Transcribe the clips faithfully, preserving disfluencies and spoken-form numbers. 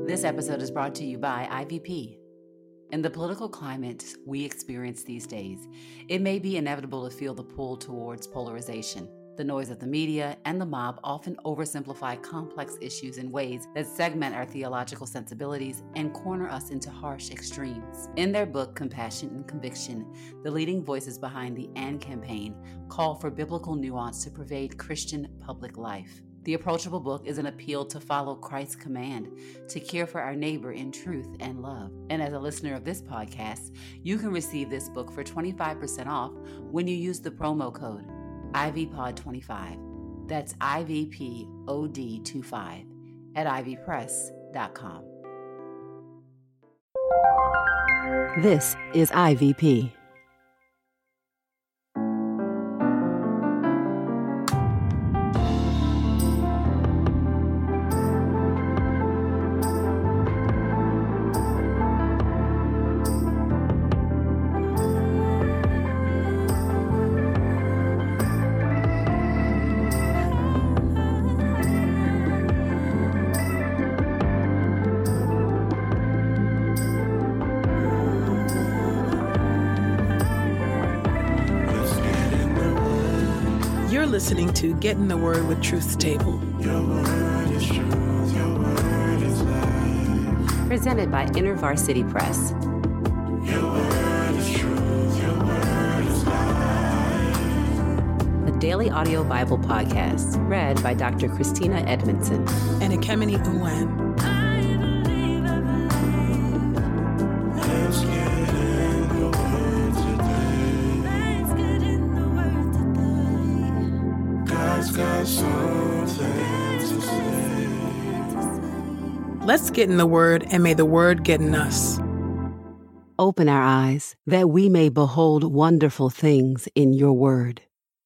This episode is brought to you by I V P. In the political climate we experience these days, it may be inevitable to feel the pull towards polarization. The noise of the media and the mob often oversimplify complex issues in ways that segment our theological sensibilities and corner us into harsh extremes. In their book, Compassion and Conviction, the leading voices behind the AND campaign call for biblical nuance to pervade Christian public life. The approachable book is an appeal to follow Christ's command to care for our neighbor in truth and love. And as a listener of this podcast, you can receive this book for twenty-five percent off when you use the promo code I V Pod twenty-five. That's I V P O D twenty-five at ivy press dot com. This is I V P. Listening to Get in the Word with Truth's Table. Your word is truth, your word is life. Presented by InterVarsity Press. Your word is truth, your word is life. The Daily Audio Bible Podcast, read by Doctor Christina Edmondson. And Ekemini Uwan. Let's get in the word today. Let's get in the word today. God's got something to say. Let's get in the Word, and may the Word get in us. Open our eyes, that we may behold wonderful things in your word.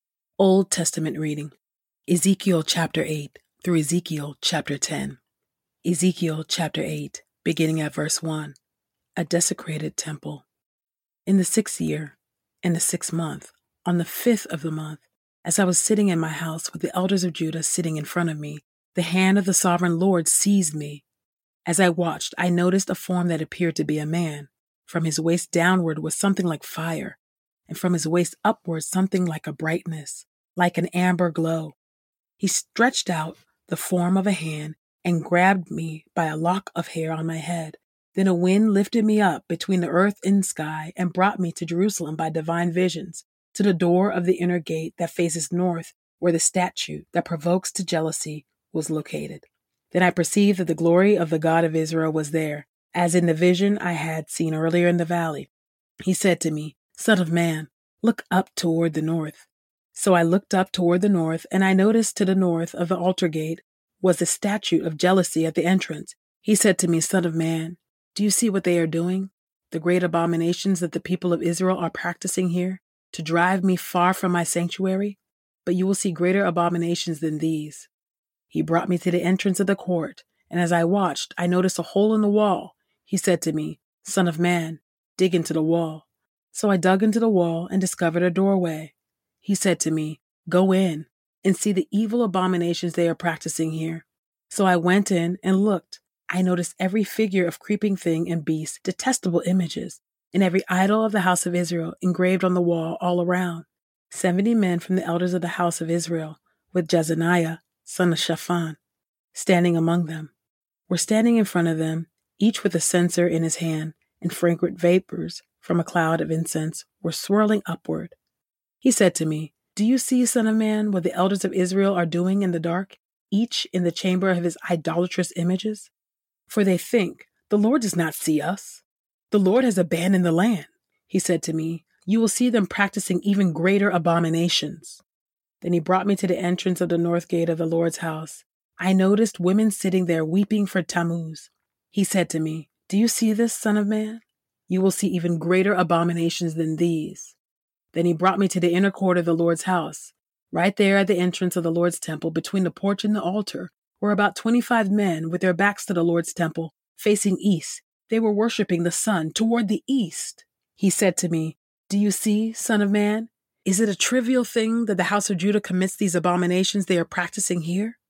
Old Testament reading, Ezekiel chapter eight through Ezekiel chapter ten. Ezekiel chapter eight, beginning at verse one. A desecrated temple. In the sixth year, in the sixth month, on the fifth of the month, as I was sitting in my house with the elders of Judah sitting in front of me, the hand of the sovereign Lord seized me. As I watched, I noticed a form that appeared to be a man. From his waist downward was something like fire, and from his waist upward something like a brightness, like an amber glow. He stretched out the form of a hand and grabbed me by a lock of hair on my head. Then a wind lifted me up between the earth and sky and brought me to Jerusalem by divine visions, to the door of the inner gate that faces north, where the statue that provokes to jealousy was located. Then I perceived that the glory of the God of Israel was there, as in the vision I had seen earlier in the valley. He said to me, Son of man, look up toward the north. So I looked up toward the north, and I noticed to the north of the altar gate was the statue of jealousy at the entrance. He said to me, Son of man, do you see what they are doing? The great abominations that the people of Israel are practicing here, to drive me far from my sanctuary? But you will see greater abominations than these. He brought me to the entrance of the court, and as I watched, I noticed a hole in the wall. He said to me, Son of man, dig into the wall. So I dug into the wall and discovered a doorway. He said to me, Go in and see the evil abominations they are practicing here. So I went in and looked. I noticed every figure of creeping thing and beast, detestable images, and every idol of the house of Israel engraved on the wall all around. Seventy men from the elders of the house of Israel, with Jezaniah, son of Shaphan, standing among them, were standing in front of them, each with a censer in his hand, and fragrant vapors from a cloud of incense were swirling upward. He said to me, Do you see, Son of man, what the elders of Israel are doing in the dark, each in the chamber of his idolatrous images? For they think, The Lord does not see us. The Lord has abandoned the land. He said to me, You will see them practicing even greater abominations. Then he brought me to the entrance of the north gate of the Lord's house. I noticed women sitting there weeping for Tammuz. He said to me, Do you see this, Son of man? You will see even greater abominations than these. Then he brought me to the inner court of the Lord's house. Right there at the entrance of the Lord's temple, between the porch and the altar, were about twenty-five men with their backs to the Lord's temple, facing east. They were worshiping the sun toward the east. He said to me, Do you see, Son of man? Is it a trivial thing that the house of Judah commits these abominations they are practicing here?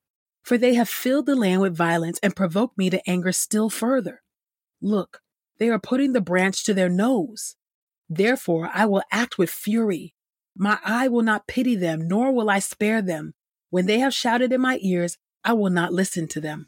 For they have filled the land with violence and provoked me to anger still further. Look, they are putting the branch to their nose. Therefore I will act with fury. My eye will not pity them, nor will I spare them. When they have shouted in my ears, I will not listen to them.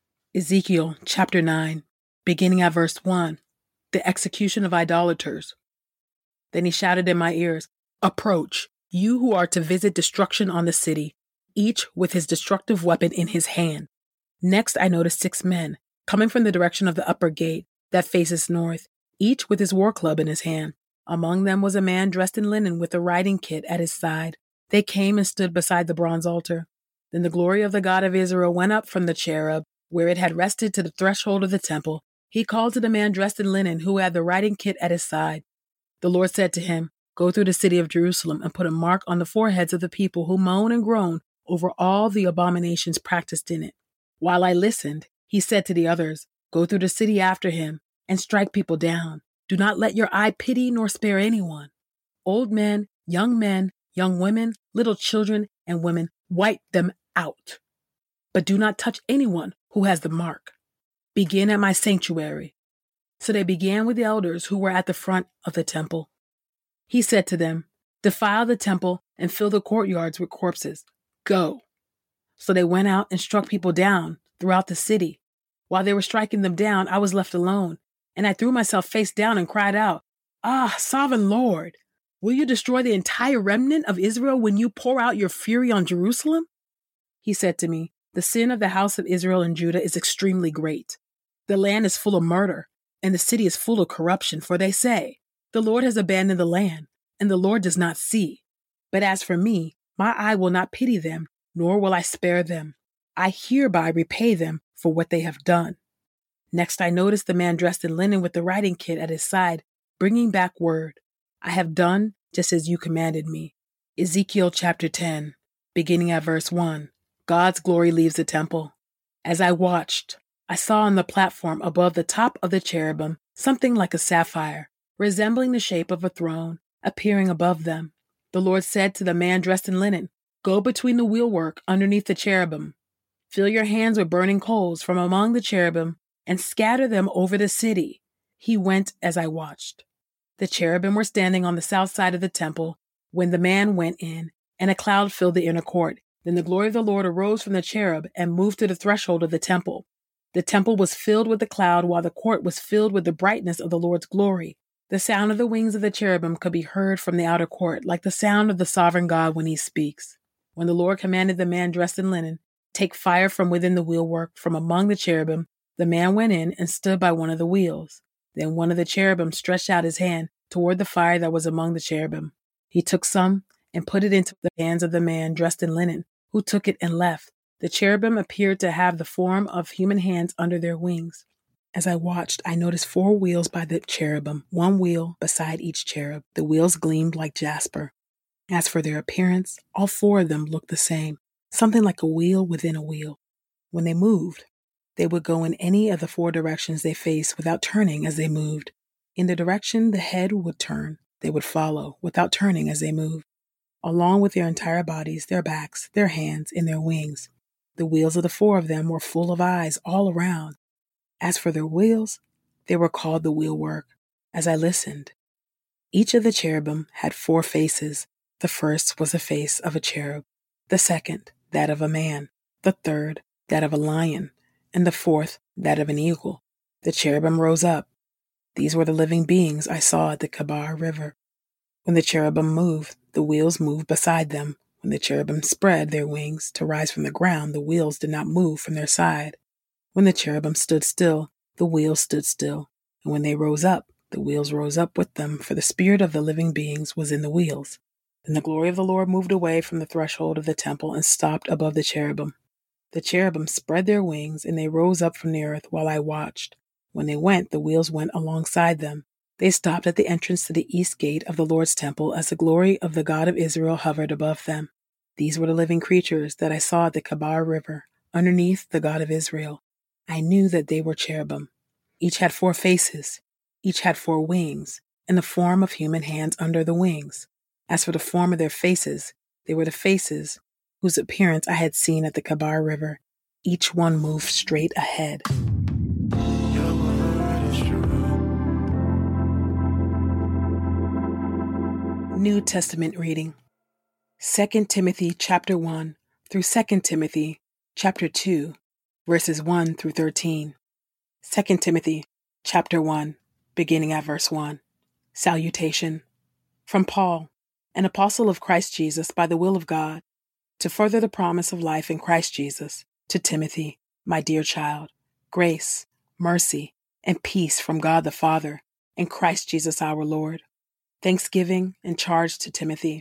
Ezekiel chapter nine, beginning at verse one, the execution of idolaters. Then he shouted in my ears, Approach, you who are to visit destruction on the city, each with his destructive weapon in his hand. Next I noticed six men, coming from the direction of the upper gate that faces north, each with his war club in his hand. Among them was a man dressed in linen with a riding kit at his side. They came and stood beside the bronze altar. Then the glory of the God of Israel went up from the cherub, where it had rested, to the threshold of the temple. He called to the man dressed in linen who had the riding kit at his side. The Lord said to him, Go through the city of Jerusalem and put a mark on the foreheads of the people who moan and groan over all the abominations practiced in it. While I listened, he said to the others, Go through the city after him and strike people down. Do not let your eye pity nor spare anyone. Old men, young men, young women, little children, and women, wipe them out. But do not touch anyone who has the mark. Begin at my sanctuary. So they began with the elders who were at the front of the temple. He said to them, Defile the temple and fill the courtyards with corpses. Go. So they went out and struck people down throughout the city. While they were striking them down, I was left alone, and I threw myself face down and cried out, Ah, sovereign Lord, will you destroy the entire remnant of Israel when you pour out your fury on Jerusalem? He said to me, The sin of the house of Israel and Judah is extremely great. The land is full of murder, and the city is full of corruption, for they say, The Lord has abandoned the land, and the Lord does not see. But as for me, my eye will not pity them, nor will I spare them. I hereby repay them for what they have done. Next I noticed the man dressed in linen with the riding kit at his side, bringing back word. I have done just as you commanded me. Ezekiel chapter ten, beginning at verse one. God's glory leaves the temple. As I watched, I saw on the platform above the top of the cherubim something like a sapphire, resembling the shape of a throne, appearing above them. The Lord said to the man dressed in linen, Go between the wheelwork underneath the cherubim. Fill your hands with burning coals from among the cherubim and scatter them over the city. He went as I watched. The cherubim were standing on the south side of the temple when the man went in, and a cloud filled the inner court. Then the glory of the Lord arose from the cherub and moved to the threshold of the temple. The temple was filled with the cloud, while the court was filled with the brightness of the Lord's glory. The sound of the wings of the cherubim could be heard from the outer court, like the sound of the sovereign God when he speaks. When the Lord commanded the man dressed in linen, Take fire from within the wheelwork, from among the cherubim, the man went in and stood by one of the wheels. Then one of the cherubim stretched out his hand toward the fire that was among the cherubim. He took some and put it into the hands of the man dressed in linen, who took it and left. The cherubim appeared to have the form of human hands under their wings. As I watched, I noticed four wheels by the cherubim, one wheel beside each cherub. The wheels gleamed like jasper. As for their appearance, all four of them looked the same, something like a wheel within a wheel. When they moved, they would go in any of the four directions they faced without turning as they moved. In the direction the head would turn, they would follow without turning as they moved, along with their entire bodies, their backs, their hands, and their wings. The wheels of the four of them were full of eyes all around. As for their wheels, they were called the wheelwork. As I listened, each of the cherubim had four faces. The first was the face of a cherub, the second, that of a man, the third, that of a lion, and the fourth, that of an eagle. The cherubim rose up. These were the living beings I saw at the Kebar River. When the cherubim moved, the wheels moved beside them. When the cherubim spread their wings to rise from the ground, the wheels did not move from their side. When the cherubim stood still, the wheels stood still. And when they rose up, the wheels rose up with them, for the spirit of the living beings was in the wheels. Then the glory of the Lord moved away from the threshold of the temple and stopped above the cherubim. The cherubim spread their wings, and they rose up from the earth while I watched. When they went, the wheels went alongside them. They stopped at the entrance to the east gate of the Lord's temple as the glory of the God of Israel hovered above them. These were the living creatures that I saw at the Kebar River, underneath the God of Israel. I knew that they were cherubim. Each had four faces. Each had four wings, and the form of human hands under the wings. As for the form of their faces, they were the faces whose appearance I had seen at the Kebar River. each one move straight ahead. Your word is true. New Testament reading. Second Timothy chapter one through Second Timothy chapter two, verses one through thirteen. Second Timothy chapter one, beginning at verse one. Salutation. From Paul, an apostle of Christ Jesus by the will of God, to further the promise of life in Christ Jesus, to Timothy, my dear child, grace, mercy, and peace from God the Father and Christ Jesus our Lord. Thanksgiving and charge to Timothy.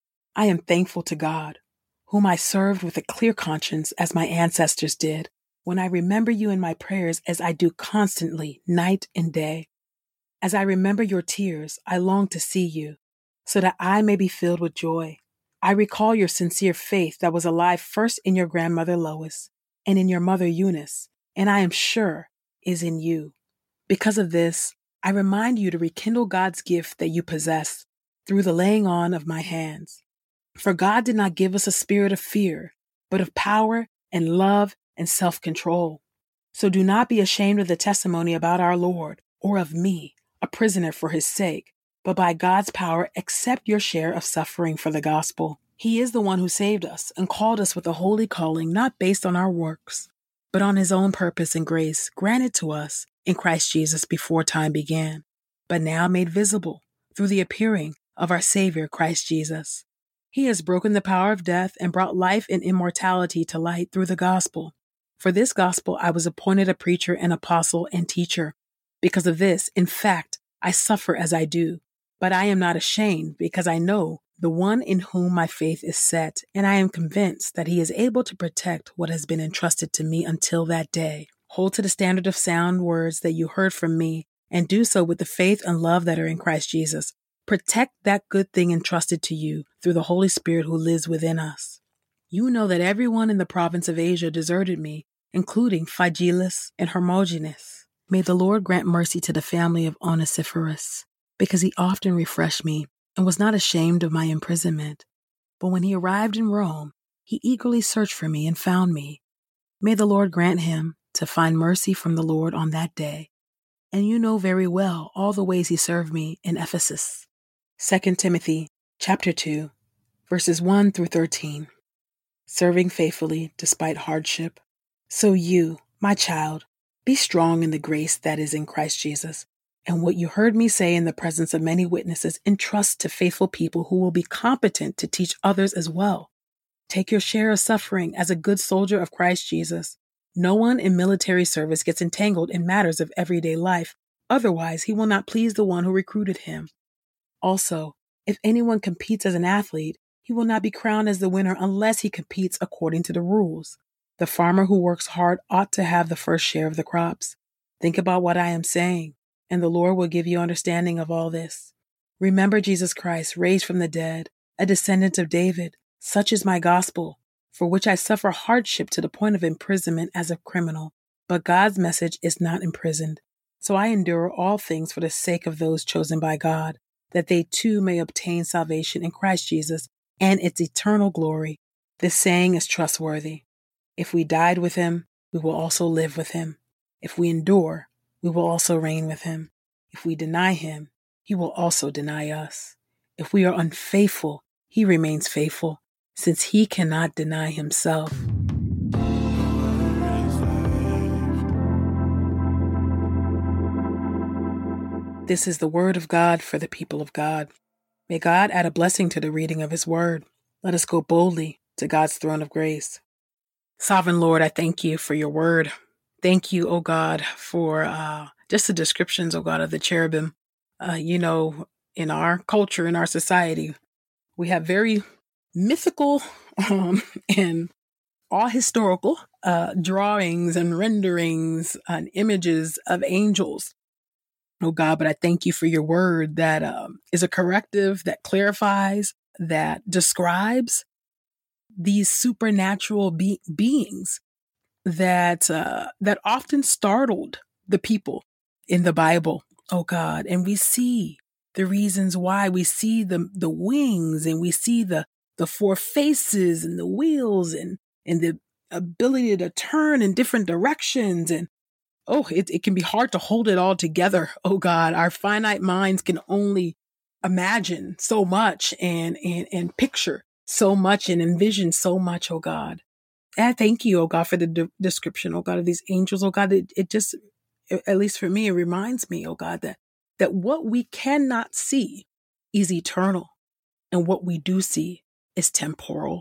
I am thankful to God, whom I served with a clear conscience as my ancestors did, when I remember you in my prayers as I do constantly, night and day. As I remember your tears, I long to see you, so that I may be filled with joy. I recall your sincere faith that was alive first in your grandmother Lois and in your mother Eunice, and I am sure is in you. Because of this, I remind you to rekindle God's gift that you possess through the laying on of my hands. For God did not give us a spirit of fear, but of power and love and self-control. So do not be ashamed of the testimony about our Lord or of me, a prisoner for his sake, but by God's power accept your share of suffering for the gospel. He is the one who saved us and called us with a holy calling not based on our works, but on his own purpose and grace granted to us in Christ Jesus before time began, but now made visible through the appearing of our Savior Christ Jesus. He has broken the power of death and brought life and immortality to light through the gospel. For this gospel I was appointed a preacher and apostle and teacher. Because of this, in fact, I suffer as I do. But I am not ashamed, because I know the one in whom my faith is set, and I am convinced that he is able to protect what has been entrusted to me until that day. Hold to the standard of sound words that you heard from me, and do so with the faith and love that are in Christ Jesus. Protect that good thing entrusted to you through the Holy Spirit who lives within us. You know that everyone in the province of Asia deserted me, including Phygelus and Hermogenes. May the Lord grant mercy to the family of Onesiphorus, because he often refreshed me and was not ashamed of my imprisonment. But when he arrived in Rome, he eagerly searched for me and found me. May the Lord grant him to find mercy from the Lord on that day. And you know very well all the ways he served me in Ephesus. Second Timothy chapter two, verses one through thirteen. Serving faithfully despite hardship. So you, my child, be strong in the grace that is in Christ Jesus. And what you heard me say in the presence of many witnesses, entrust to faithful people who will be competent to teach others as well. Take your share of suffering as a good soldier of Christ Jesus. No one in military service gets entangled in matters of everyday life. Otherwise, he will not please the one who recruited him. Also, if anyone competes as an athlete, he will not be crowned as the winner unless he competes according to the rules. The farmer who works hard ought to have the first share of the crops. Think about what I am saying, and the Lord will give you understanding of all this. Remember Jesus Christ, raised from the dead, a descendant of David. Such is my gospel, for which I suffer hardship to the point of imprisonment as a criminal. But God's message is not imprisoned. So I endure all things for the sake of those chosen by God, that they too may obtain salvation in Christ Jesus and its eternal glory. This saying is trustworthy. If we died with him, we will also live with him. If we endure, we will also reign with him. If we deny him, he will also deny us. If we are unfaithful, he remains faithful, since he cannot deny himself. This is the word of God for the people of God. May God add a blessing to the reading of his word. Let us go boldly to God's throne of grace. Sovereign Lord, I thank you for your word. Thank you, O God, for uh, just the descriptions, O God, of the cherubim. Uh, you know, in our culture, in our society, we have very mythical um, and all historical uh, drawings and renderings and images of angels. Oh God, but I thank you for your word that um, is a corrective, that clarifies, that describes these supernatural be- beings that uh, that often startled the people in the Bible, oh God. And we see the reasons why. We see the the wings, and we see the the four faces and the wheels and and the ability to turn in different directions. And oh, it, it can be hard to hold it all together. Oh God, our finite minds can only imagine so much and, and, and picture so much and envision so much, oh God. And I thank you, oh God, for the de- description, oh God, of these angels, oh God. It, it just, at least for me, it reminds me, oh God, that, that what we cannot see is eternal and what we do see is temporal.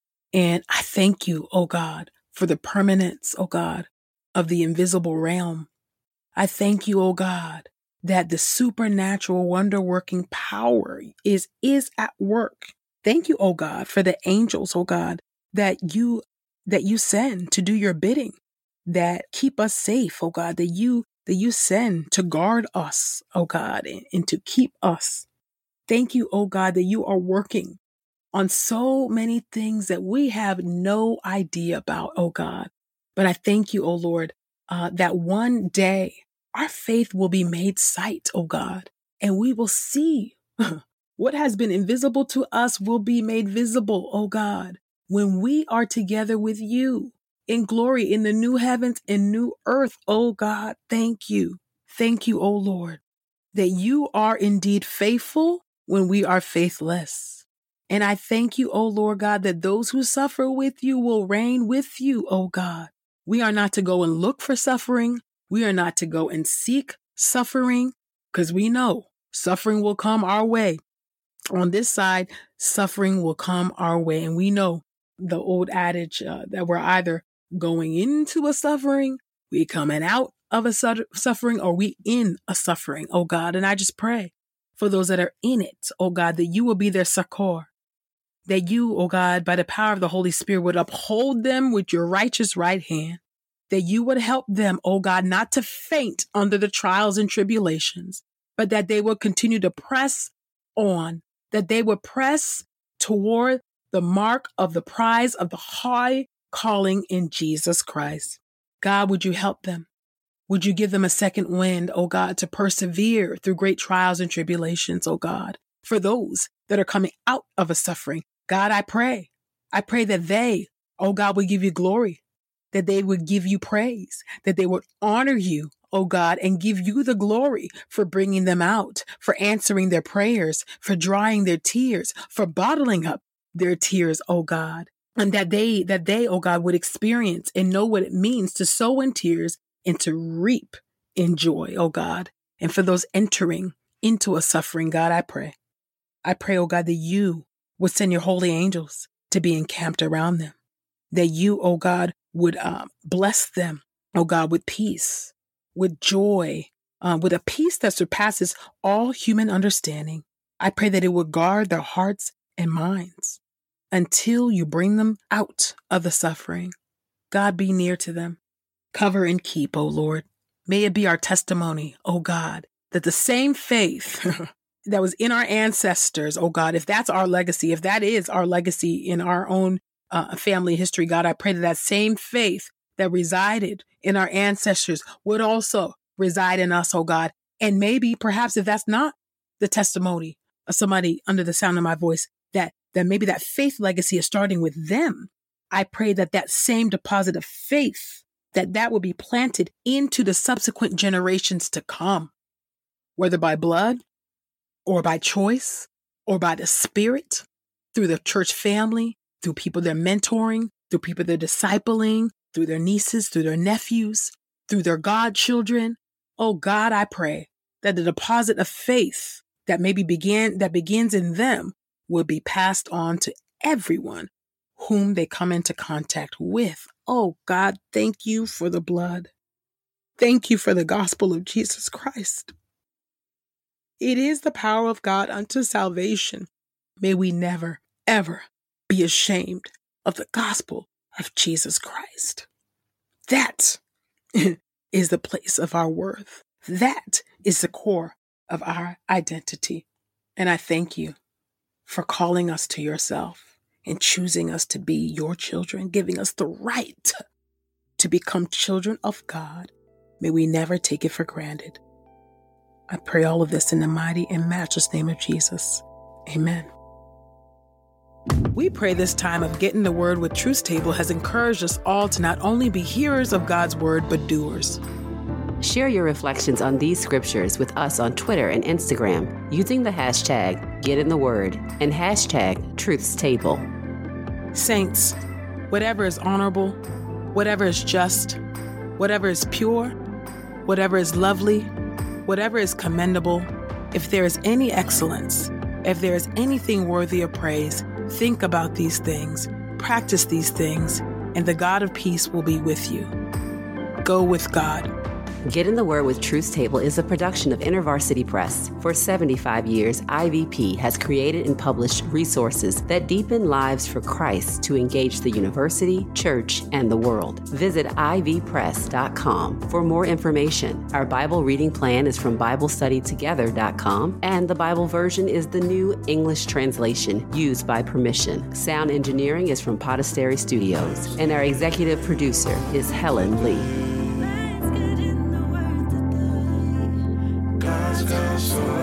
And I thank you, oh God, for the permanence, oh God, of the invisible realm. I thank you, oh God, that the supernatural wonder-working power is, is at work. Thank you, oh God, for the angels, oh God, that you that you send to do your bidding, that keep us safe, oh God, that you that you send to guard us, oh God, and, and to keep us. Thank you, oh God, that you are working on so many things that we have no idea about, oh God. But I thank you, oh Lord, uh, that one day our faith will be made sight, oh God, and we will see what has been invisible to us will be made visible, oh God, when we are together with you in glory in the new heavens and new earth, oh God. Thank you. Thank you, oh Lord, that you are indeed faithful when we are faithless. And I thank you, oh Lord God, that those who suffer with you will reign with you, oh God. We are not to go and look for suffering. We are not to go and seek suffering, because we know suffering will come our way. On this side, suffering will come our way. And we know the old adage uh, that we're either going into a suffering, we coming out of a su- suffering, or we in a suffering, oh God. And I just pray for those that are in it, oh God, that you will be their succor, that you, oh God, by the power of the Holy Spirit would uphold them with your righteous right hand, that you would help them, oh God, not to faint under the trials and tribulations, but that they would continue to press on, that they would press toward the mark of the prize of the high calling in Jesus Christ. God, would you help them? Would you give them a second wind, oh God, to persevere through great trials and tribulations, oh God, for those that are coming out of a suffering? God, I pray, I pray that they, oh God, would give you glory, that they would give you praise, that they would honor you, oh God, and give you the glory for bringing them out, for answering their prayers, for drying their tears, for bottling up their tears, oh God, and that they, that they, oh God, would experience and know what it means to sow in tears and to reap in joy, oh God. And for those entering into a suffering, God, I pray, I pray, oh God, that you would send your holy angels to be encamped around them, that you, oh God, would um, bless them, oh God, with peace, with joy, uh, with a peace that surpasses all human understanding. I pray that it would guard their hearts and minds until you bring them out of the suffering. God, be near to them. Cover and keep, oh Lord. May it be our testimony, oh God, that the same faith that was in our ancestors, oh God, if that's our legacy, if that is our legacy in our own uh, family history, God, I pray that that same faith that resided in our ancestors would also reside in us, oh God. And maybe, perhaps, if that's not the testimony of somebody under the sound of my voice, that, that maybe that faith legacy is starting with them. I pray that that same deposit of faith, that that will be planted into the subsequent generations to come, whether by blood or by choice or by the Spirit, through the church family, through people they're mentoring, through people they're discipling, through their nieces, through their nephews, through their godchildren. Oh God, I pray that the deposit of faith that maybe began, that begins in them will be passed on to everyone whom they come into contact with. Oh God, thank you for the blood. Thank you for the gospel of Jesus Christ. It is the power of God unto salvation. May we never, ever be ashamed of the gospel of Jesus Christ. That is the place of our worth. That is the core of our identity. And I thank you for calling us to yourself and choosing us to be your children, giving us the right to become children of God. May we never take it for granted. I pray all of this in the mighty and matchless name of Jesus. Amen. We pray this time of Getting the Word with Truth Table has encouraged us all to not only be hearers of God's Word, but doers. Share your reflections on these scriptures with us on Twitter and Instagram using the hashtag GetInTheWord and hashtag Truth's Table. Saints, whatever is honorable, whatever is just, whatever is pure, whatever is lovely, whatever is commendable, if there is any excellence, if there is anything worthy of praise, think about these things, practice these things, and the God of peace will be with you. Go with God. Get in the Word with Truth's Table is a production of InterVarsity Press. For seventy-five years, I V P has created and published resources that deepen lives for Christ to engage the university, church, and the world. Visit I V press dot com for more information. Our Bible reading plan is from Bible Study Together dot com, and the Bible version is the new English translation used by permission. Sound engineering is from Podastery Studios, and our executive producer is Helen Lee. God's got so